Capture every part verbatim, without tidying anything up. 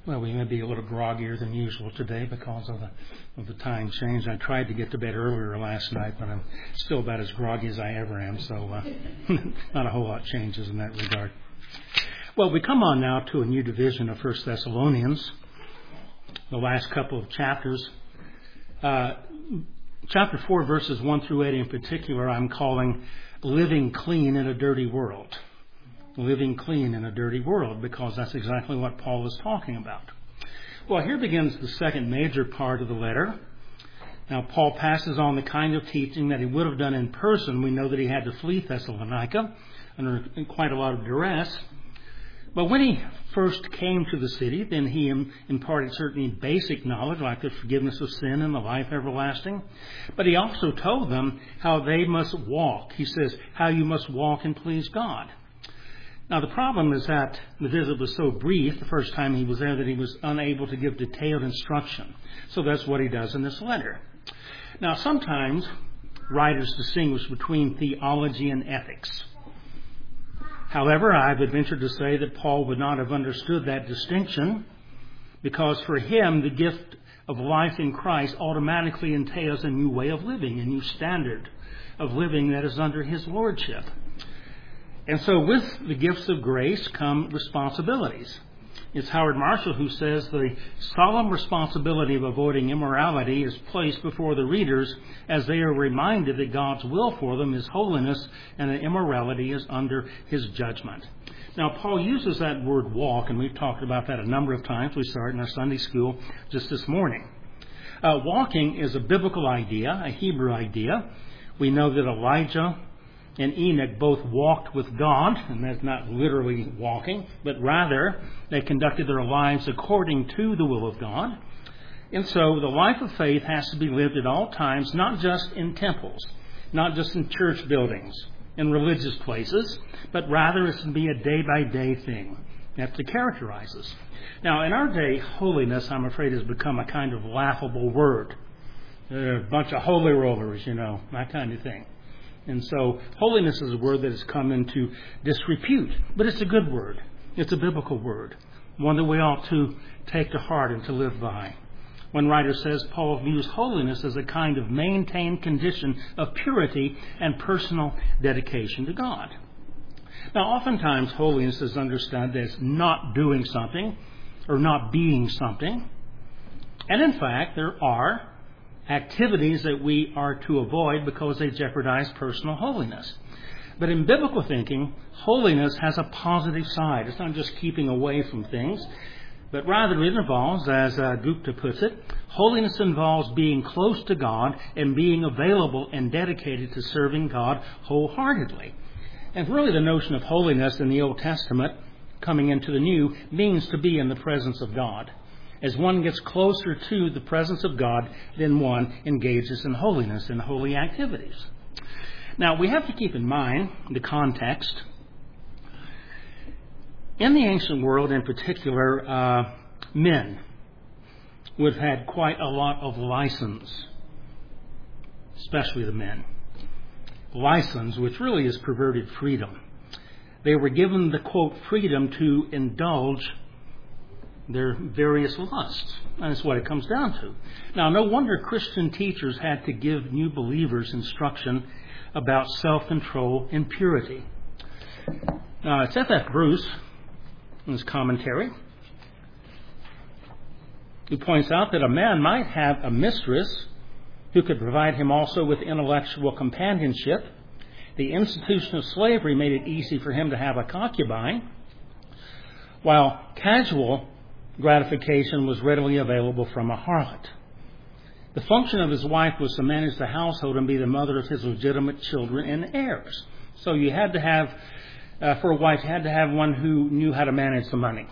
Well, we may be a little groggier than usual today because of the of the time change. I tried to get to bed earlier last night, but I'm still about as groggy as I ever am, so uh, not a whole lot changes in that regard. Well, we come on now to a new division of First Thessalonians, the last couple of chapters. Uh, chapter four, verses one through eight in particular, I'm calling Living Clean in a Dirty World. Living clean in a dirty world, because that's exactly what Paul is talking about. Well, here begins the second major part of the letter. Now, Paul passes on the kind of teaching that he would have done in person. We know that he had to flee Thessalonica under quite a lot of duress. But when he first came to the city, then he imparted certain basic knowledge, like the forgiveness of sin and the life everlasting. But he also told them how they must walk. He says, how you must walk and please God. Now, the problem is that the visit was so brief the first time he was there that he was unable to give detailed instruction. So that's what he does in this letter. Now, sometimes writers distinguish between theology and ethics. However, I would venture to say that Paul would not have understood that distinction, because for him, the gift of life in Christ automatically entails a new way of living, a new standard of living that is under his lordship. And so with the gifts of grace come responsibilities. It's Howard Marshall who says the solemn responsibility of avoiding immorality is placed before the readers as they are reminded that God's will for them is holiness and that immorality is under his judgment. Now, Paul uses that word walk, and we've talked about that a number of times. We saw it in our Sunday school just this morning. Uh, walking is a biblical idea, a Hebrew idea. We know that Elijah and Enoch both walked with God, and that's not literally walking, but rather they conducted their lives according to the will of God. And so the life of faith has to be lived at all times, not just in temples, not just in church buildings, in religious places, but rather it's to be a day-by-day thing. That's to characterize us. Now, in our day, holiness, I'm afraid, has become a kind of laughable word. There are a bunch of holy rollers, you know, that kind of thing. And so holiness is a word that has come into disrepute. But it's a good word. It's a biblical word. One that we ought to take to heart and to live by. One writer says Paul views holiness as a kind of maintained condition of purity and personal dedication to God. Now, oftentimes holiness is understood as not doing something or not being something. And in fact, there are activities that we are to avoid because they jeopardize personal holiness. But in biblical thinking, holiness has a positive side. It's not just keeping away from things, but rather it involves, as uh, Gupta puts it, holiness involves being close to God and being available and dedicated to serving God wholeheartedly. And really the notion of holiness in the Old Testament coming into the New means to be in the presence of God. As one gets closer to the presence of God, then one engages in holiness and holy activities. Now, we have to keep in mind the context. In the ancient world in particular, uh, men would have had quite a lot of license, especially the men. License, which really is perverted freedom. They were given the, quote, freedom to indulge their various lusts. And that's what it comes down to. Now, no wonder Christian teachers had to give new believers instruction about self-control and purity. Now, it's F F Bruce, in his commentary, who points out that a man might have a mistress who could provide him also with intellectual companionship. The institution of slavery made it easy for him to have a concubine, while casual gratification was readily available from a harlot. The function of his wife was to manage the household and be the mother of his legitimate children and heirs. So you had to have, uh, for a wife, you had to have one who knew how to manage the money,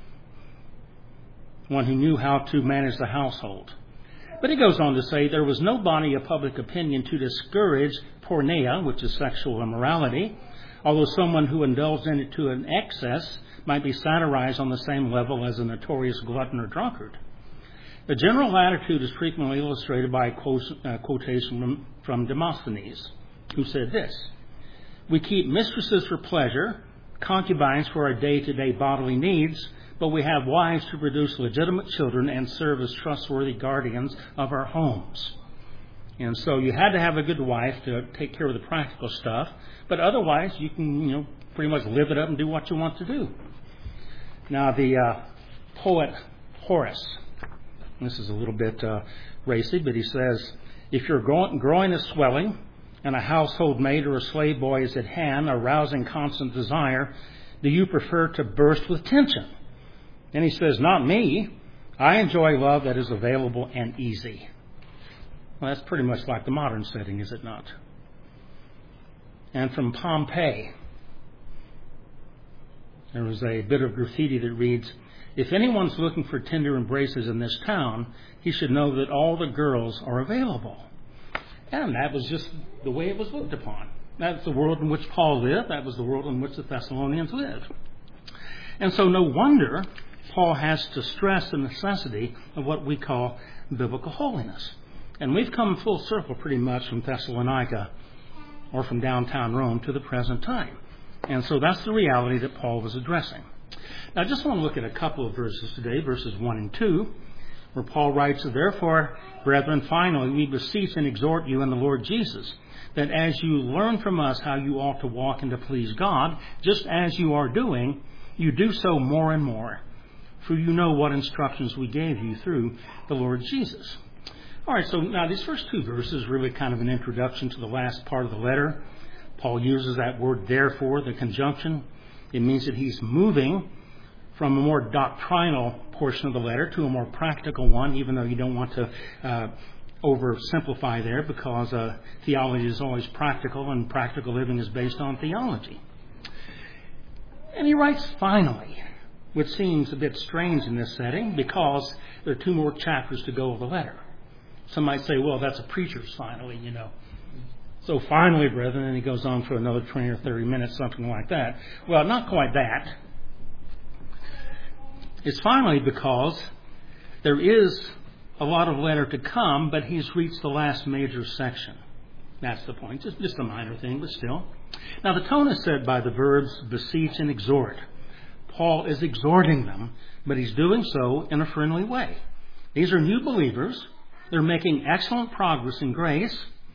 one who knew how to manage the household. But he goes on to say there was no body of public opinion to discourage porneia, which is sexual immorality, although someone who indulged in it to an excess might be satirized on the same level as a notorious glutton or drunkard. The general attitude is frequently illustrated by a quotation from, from Demosthenes, who said this: "We keep mistresses for pleasure, concubines for our day-to-day bodily needs, but we have wives to produce legitimate children and serve as trustworthy guardians of our homes. And so you had to have a good wife to take care of the practical stuff, but otherwise you can, you know, pretty much live it up and do what you want to do. Now, the uh, poet Horace, this is a little bit uh, racy, but he says, if your groin is swelling and a household maid or a slave boy is at hand, arousing constant desire, do you prefer to burst with tension? And he says, not me. I enjoy love that is available and easy. Well, that's pretty much like the modern setting, is it not? And from Pompeii, there was a bit of graffiti that reads, if anyone's looking for tender embraces in this town, he should know that all the girls are available. And that was just the way it was looked upon. That's the world in which Paul lived. That was the world in which the Thessalonians lived. And so no wonder Paul has to stress the necessity of what we call biblical holiness. And we've come full circle pretty much from Thessalonica or from downtown Rome to the present time. And so that's the reality that Paul was addressing. Now I just want to look at a couple of verses today, verses one and two, where Paul writes, therefore, brethren, finally, we beseech and exhort you in the Lord Jesus, that as you learn from us how you ought to walk and to please God, just as you are doing, you do so more and more. For you know what instructions we gave you through the Lord Jesus. All right, so now these first two verses are really kind of an introduction to the last part of the letter. Paul uses that word therefore, the conjunction. It means that he's moving from a more doctrinal portion of the letter to a more practical one, even though you don't want to uh, oversimplify there, because uh, theology is always practical and practical living is based on theology. And he writes finally, which seems a bit strange in this setting because there are two more chapters to go of the letter. Some might say, well, that's a preacher's finally, you know. So finally, brethren, and he goes on for another twenty or thirty minutes, something like that. Well, not quite that. It's finally because there is a lot of letter to come, but he's reached the last major section. That's the point. Just, just a minor thing, but still. Now, the tone is set by the verbs beseech and exhort. Paul is exhorting them, but he's doing so in a friendly way. These are new believers. They're making excellent progress in grace.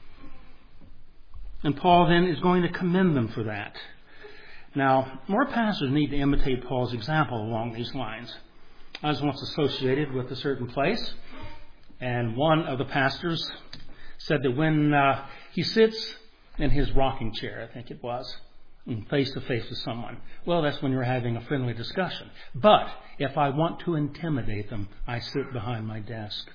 And Paul then is going to commend them for that. Now, more pastors need to imitate Paul's example along these lines. I was once associated with a certain place, and one of the pastors said that when uh, he sits in his rocking chair, I think it was, face to face with someone, well, that's when you're having a friendly discussion. But if I want to intimidate them, I sit behind my desk.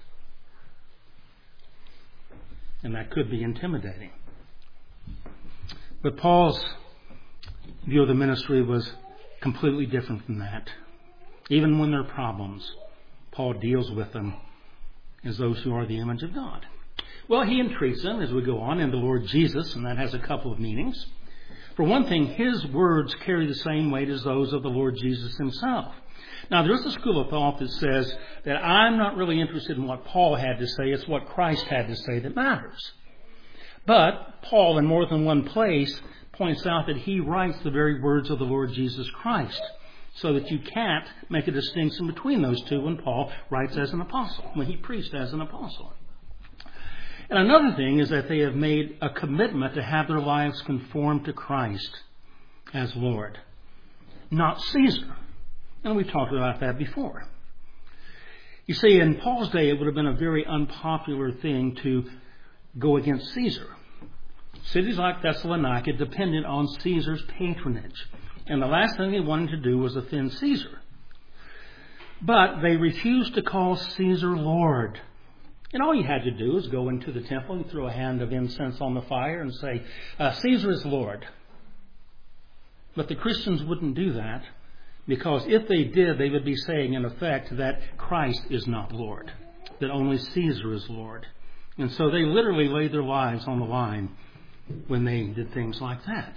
And that could be intimidating. But Paul's view of the ministry was completely different from that. Even when there are problems, Paul deals with them as those who are the image of God. Well, he entreats them as we go on in the Lord Jesus, and that has a couple of meanings. For one thing, his words carry the same weight as those of the Lord Jesus himself. Now, there's a school of thought that says that I'm not really interested in what Paul had to say, it's what Christ had to say that matters. But Paul, in more than one place, points out that he writes the very words of the Lord Jesus Christ, so that you can't make a distinction between those two when Paul writes as an apostle, when he preached as an apostle. And another thing is that they have made a commitment to have their lives conformed to Christ as Lord, not Caesar. And we've talked about that before. You see, in Paul's day, it would have been a very unpopular thing to go against Caesar. Cities like Thessalonica depended on Caesar's patronage. And the last thing they wanted to do was offend Caesar. But they refused to call Caesar Lord. And all you had to do is go into the temple and throw a hand of incense on the fire and say, uh, Caesar is Lord. But the Christians wouldn't do that, because if they did, they would be saying, in effect, that Christ is not Lord, that only Caesar is Lord. And so they literally laid their lives on the line when they did things like that.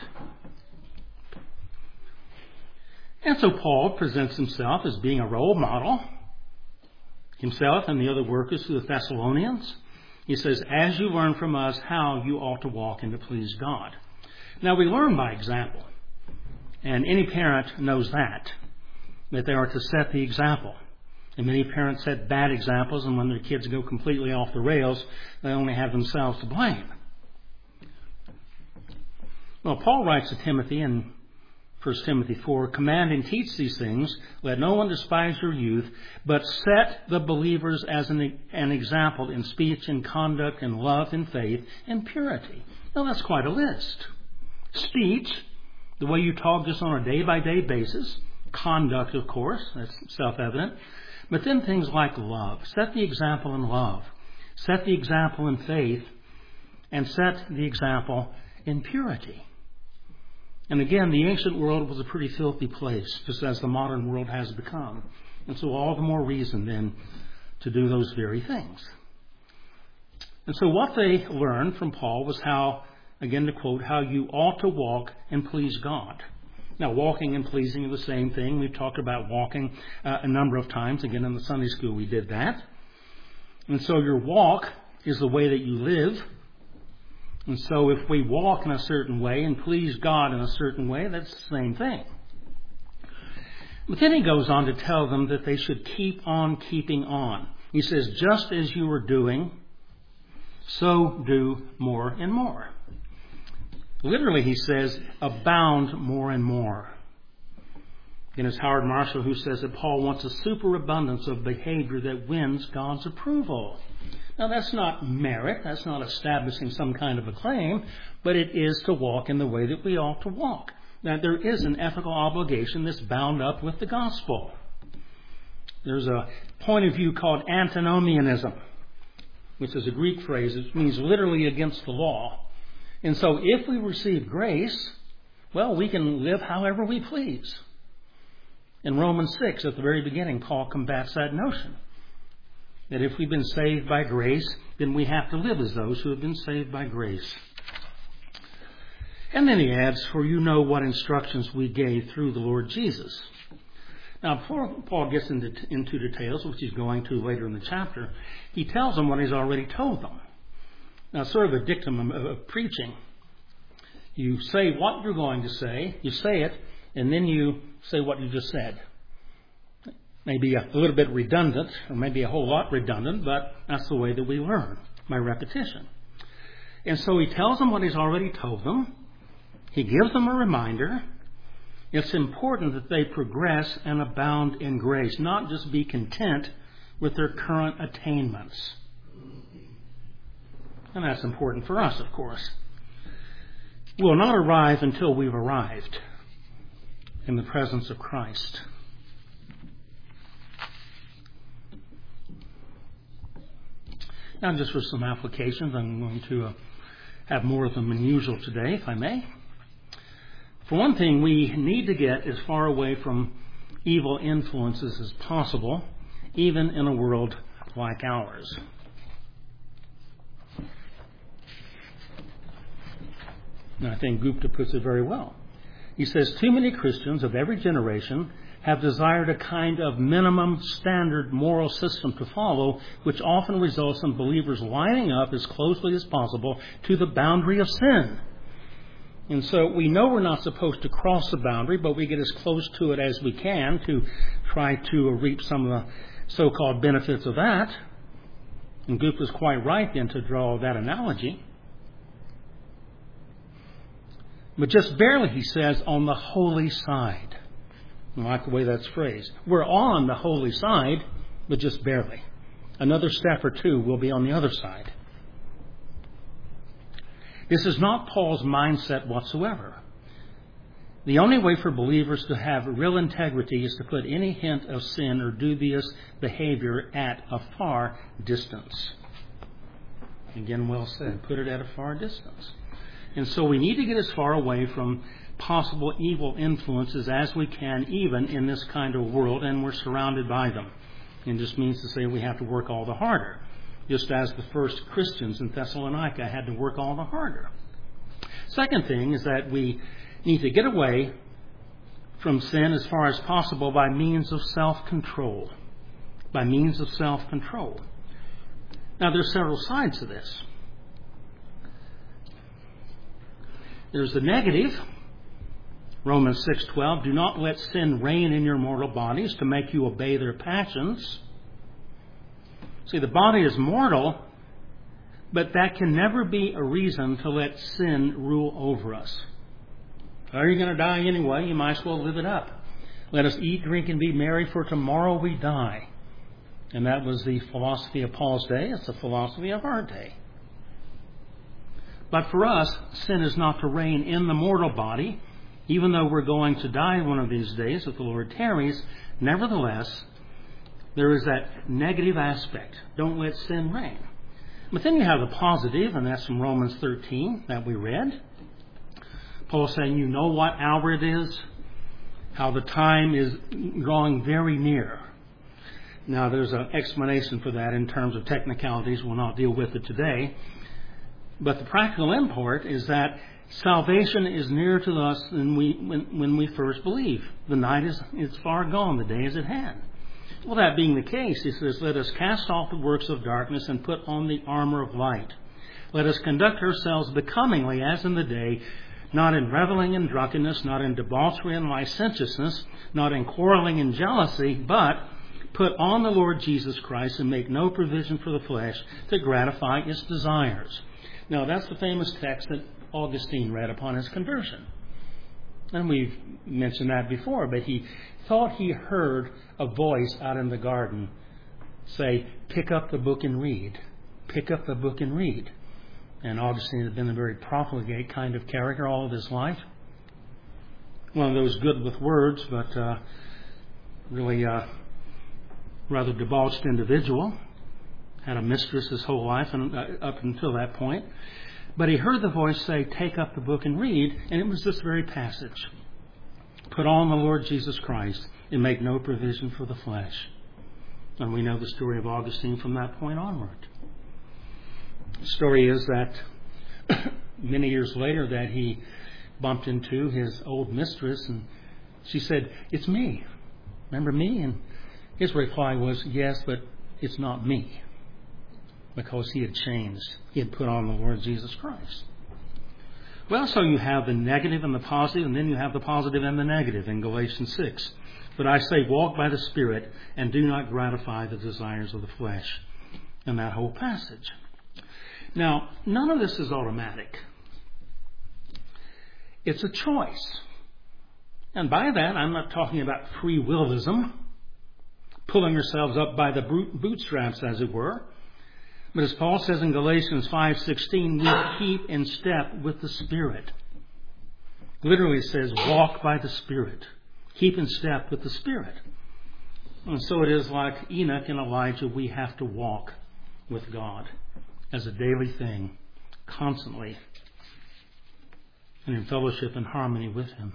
And so Paul presents himself as being a role model, himself and the other workers to the Thessalonians. He says, as you learn from us how you ought to walk and to please God. Now we learn by example. And any parent knows that, that they are to set the example. And many parents set bad examples, and when their kids go completely off the rails, they only have themselves to blame. Well, Paul writes to Timothy in First Timothy four, command and teach these things. Let no one despise your youth, but set the believers as an, an example in speech and conduct and love and faith and purity. Now, that's quite a list. Speech, the way you talk just on a day-by-day basis. Conduct, of course, that's self-evident. But then things like love. Set the example in love. Set the example in faith. And set the example in purity. And again, the ancient world was a pretty filthy place, just as the modern world has become. And so all the more reason then to do those very things. And so what they learned from Paul was how, again to quote, how you ought to walk and please God. Now, walking and pleasing are the same thing. We've talked about walking uh, a number of times. Again, in the Sunday school we did that. And so your walk is the way that you live. And so if we walk in a certain way and please God in a certain way, that's the same thing. But then he goes on to tell them that they should keep on keeping on. He says, just as you are doing, so do more and more. Literally, he says, abound more and more. And it's Howard Marshall who says that Paul wants a superabundance of behavior that wins God's approval. Now, that's not merit. That's not establishing some kind of a claim, but it is to walk in the way that we ought to walk. Now, there is an ethical obligation that's bound up with the gospel. There's a point of view called antinomianism, which is a Greek phrase. It means literally against the law. And so if we receive grace, well, we can live however we please. In Romans six, at the very beginning, Paul combats that notion. That if we've been saved by grace, then we have to live as those who have been saved by grace. And then he adds, for you know what instructions we gave through the Lord Jesus. Now, before Paul gets into, into details, which he's going to later in the chapter, he tells them what he's already told them. Now, sort of a dictum of, of preaching. You say what you're going to say, you say it, and then you say what you just said. Maybe a little bit redundant, or maybe a whole lot redundant, but that's the way that we learn, by repetition. And so he tells them what he's already told them. He gives them a reminder. It's important that they progress and abound in grace, not just be content with their current attainments. And that's important for us, of course. We'll not arrive until we've arrived in the presence of Christ. Now, just for some applications, I'm going to uh, have more of them than usual today, if I may. For one thing, we need to get as far away from evil influences as possible, even in a world like ours. And I think Gupta puts it very well. He says, too many Christians of every generation have desired a kind of minimum standard moral system to follow, which often results in believers lining up as closely as possible to the boundary of sin. And so we know we're not supposed to cross the boundary, but we get as close to it as we can to try to reap some of the so-called benefits of that. And Gupta's quite right then to draw that analogy. But just barely, he says, on the holy side. I like the way that's phrased. We're on the holy side, but just barely. Another step or two will be on the other side. This is not Paul's mindset whatsoever. The only way for believers to have real integrity is to put any hint of sin or dubious behavior at a far distance. Again, well said. Put it at a far distance. And so we need to get as far away from possible evil influences as we can, even in this kind of world, and we're surrounded by them. It just means to say we have to work all the harder, just as the first Christians in Thessalonica had to work all the harder. Second thing is that we need to get away from sin as far as possible by means of self-control. By means of self-control. Now, there's several sides to this. There's the negative, Romans six twelve, do not let sin reign in your mortal bodies to make you obey their passions. See, the body is mortal, but that can never be a reason to let sin rule over us. Are you going to die anyway? You might as well live it up. Let us eat, drink, and be merry, for tomorrow we die. And that was the philosophy of Paul's day. It's the philosophy of our day. But for us, sin is not to reign in the mortal body. Even though we're going to die one of these days, if the Lord tarries, nevertheless, there is that negative aspect. Don't let sin reign. But then you have the positive, and that's from Romans thirteen that we read. Paul's saying, you know what hour it is, how the time is drawing very near. Now, there's an explanation for that in terms of technicalities. We'll not deal with it today. But the practical import is that salvation is nearer to us than we when, when we first believe. The night is, is far gone, the day is at hand. Well, that being the case, he says, let us cast off the works of darkness and put on the armor of light. Let us conduct ourselves becomingly as in the day, not in reveling and drunkenness, not in debauchery and licentiousness, not in quarreling and jealousy, but put on the Lord Jesus Christ and make no provision for the flesh to gratify its desires. Now, that's the famous text that Augustine read upon his conversion. And we've mentioned that before, but he thought he heard a voice out in the garden say, pick up the book and read. Pick up the book and read. And Augustine had been a very profligate kind of character all of his life. One of those good with words, but uh, really uh, rather debauched individual. Had a mistress his whole life and uh, up until that point. But he heard the voice say, take up the book and read, and it was this very passage. Put on the Lord Jesus Christ and make no provision for the flesh. And we know the story of Augustine from that point onward. The story is that many years later that he bumped into his old mistress, and she said, it's me. Remember me? And his reply was, yes, but it's not me. Because he had changed. He had put on the Lord Jesus Christ. Well, so you have the negative and the positive, and then you have the positive and the negative in Galatians six. But I say, walk by the Spirit, and do not gratify the desires of the flesh. In that whole passage. Now, none of this is automatic. It's a choice. And by that, I'm not talking about free willism, pulling ourselves up by the bootstraps, as it were. But as Paul says in Galatians five sixteen, we keep in step with the Spirit. Literally it says, walk by the Spirit. Keep in step with the Spirit. And so it is like Enoch and Elijah, we have to walk with God as a daily thing, constantly, and in fellowship and harmony with Him.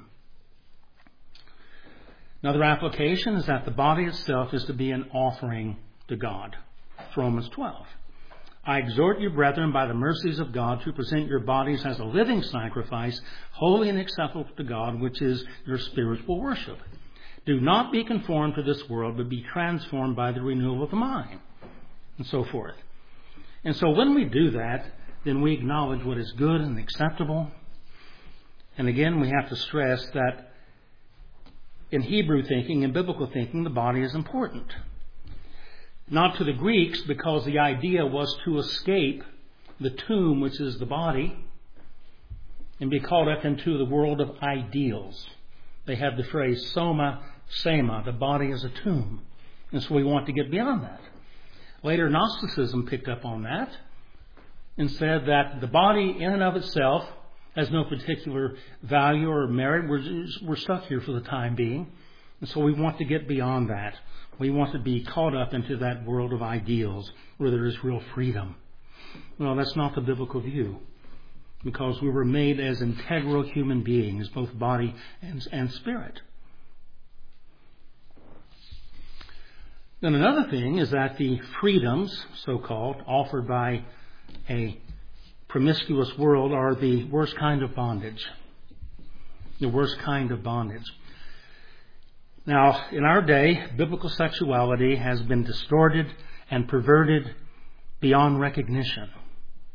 Another application is that the body itself is to be an offering to God. It's Romans twelve. I exhort you, brethren, by the mercies of God, to present your bodies as a living sacrifice, holy and acceptable to God, which is your spiritual worship. Do not be conformed to this world, but be transformed by the renewal of the mind, and so forth. And so when we do that, then we acknowledge what is good and acceptable. And again, we have to stress that in Hebrew thinking, in biblical thinking, the body is important. Not to the Greeks, because the idea was to escape the tomb, which is the body, and be caught up into the world of ideals. They have the phrase soma sema, the body is a tomb. And so we want to get beyond that. Later, Gnosticism picked up on that and said that the body in and of itself has no particular value or merit. We're, just, we're stuck here for the time being. And so we want to get beyond that. We want to be caught up into that world of ideals where there is real freedom. Well, that's not the biblical view, because we were made as integral human beings, both body and, and spirit. Then another thing is that the freedoms, so-called, offered by a promiscuous world are the worst kind of bondage. The worst kind of bondage. Now, in our day, biblical sexuality has been distorted and perverted beyond recognition.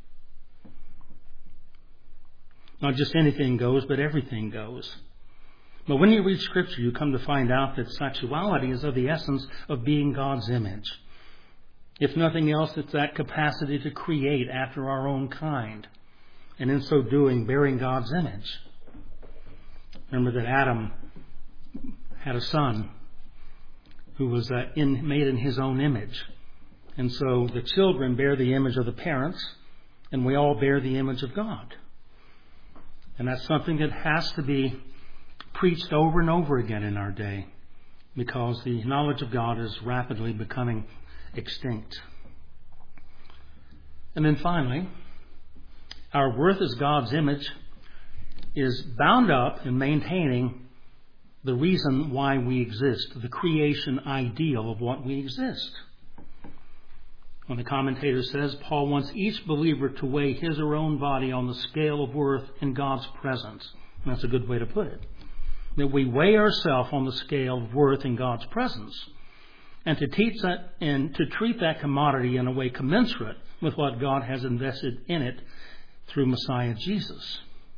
Not just anything goes, but everything goes. But when you read Scripture, you come to find out that sexuality is of the essence of being God's image. If nothing else, it's that capacity to create after our own kind, and in so doing, bearing God's image. Remember that Adam had a son who was uh, in, made in his own image. And so the children bear the image of the parents, and we all bear the image of God. And that's something that has to be preached over and over again in our day, because the knowledge of God is rapidly becoming extinct. And then finally, our worth as God's image is bound up in maintaining the reason why we exist, the creation ideal of what we exist. When the commentator says, Paul wants each believer to weigh his or her own body on the scale of worth in God's presence. And that's a good way to put it. That we weigh ourselves on the scale of worth in God's presence, and to teach that and to treat that commodity in a way commensurate with what God has invested in it through Messiah Jesus.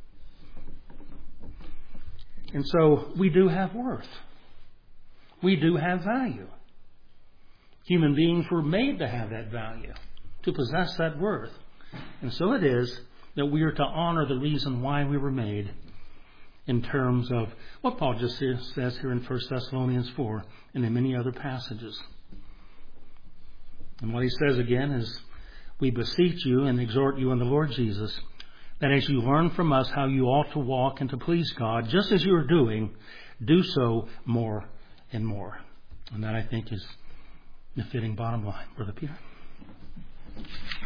And so we do have worth. We do have value. Human beings were made to have that value, to possess that worth. And so it is that we are to honor the reason why we were made in terms of what Paul just says here in First Thessalonians four and in many other passages. And what he says again is, we beseech you and exhort you in the Lord Jesus, that as you learn from us how you ought to walk and to please God, just as you are doing, do so more and more. And that, I think, is the fitting bottom line. Brother Peter.